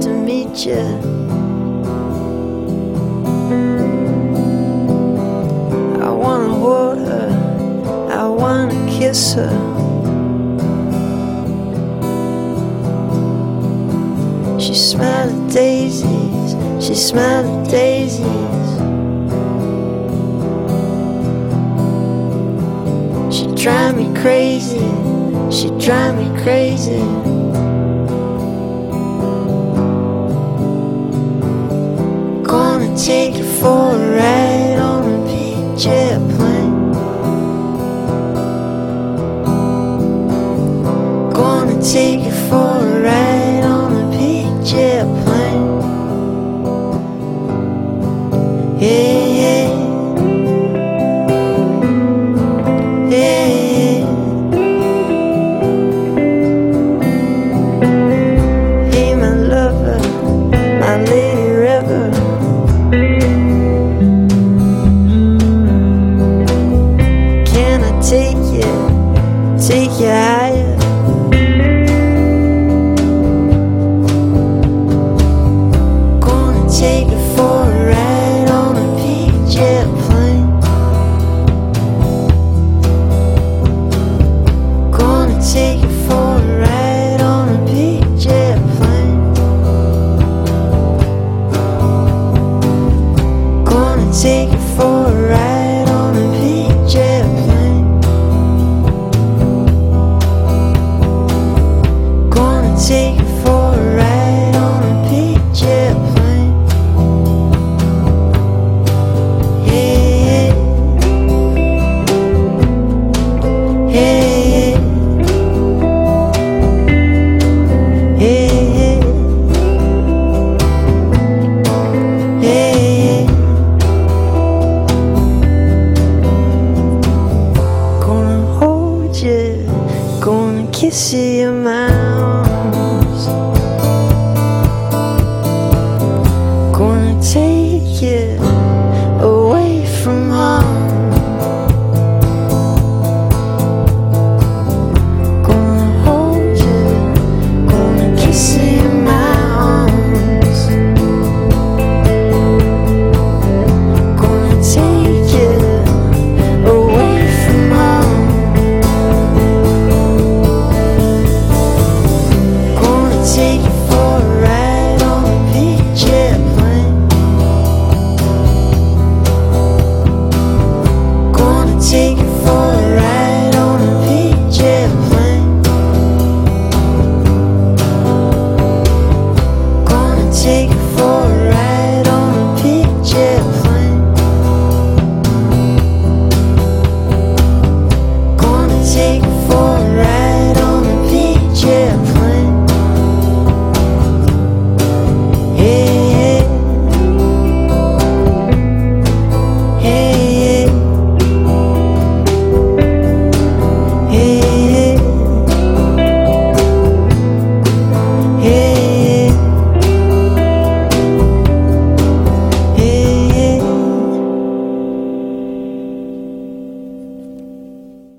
to meet you. I wanna hold her, I wanna kiss her. She smelled of daisies, she smelled of daisies. She drive me crazy, she drive me crazy. Gonna take you for a ride on a big jet plane. Gonna take you for a ride on a big jet plane. Yeah, yeah. Yeah. Hey, my lover, my lady river. Can I take you higher? Gonna take you for a ride on a big jet plane. Gonna take you for a ride on a big jet plane. Gonna take you for a ride on a big jet plane. Gonna take you for a ride on a big jet plane. Yeah, yeah, yeah, yeah, yeah. Gonna hold you, gonna kiss you.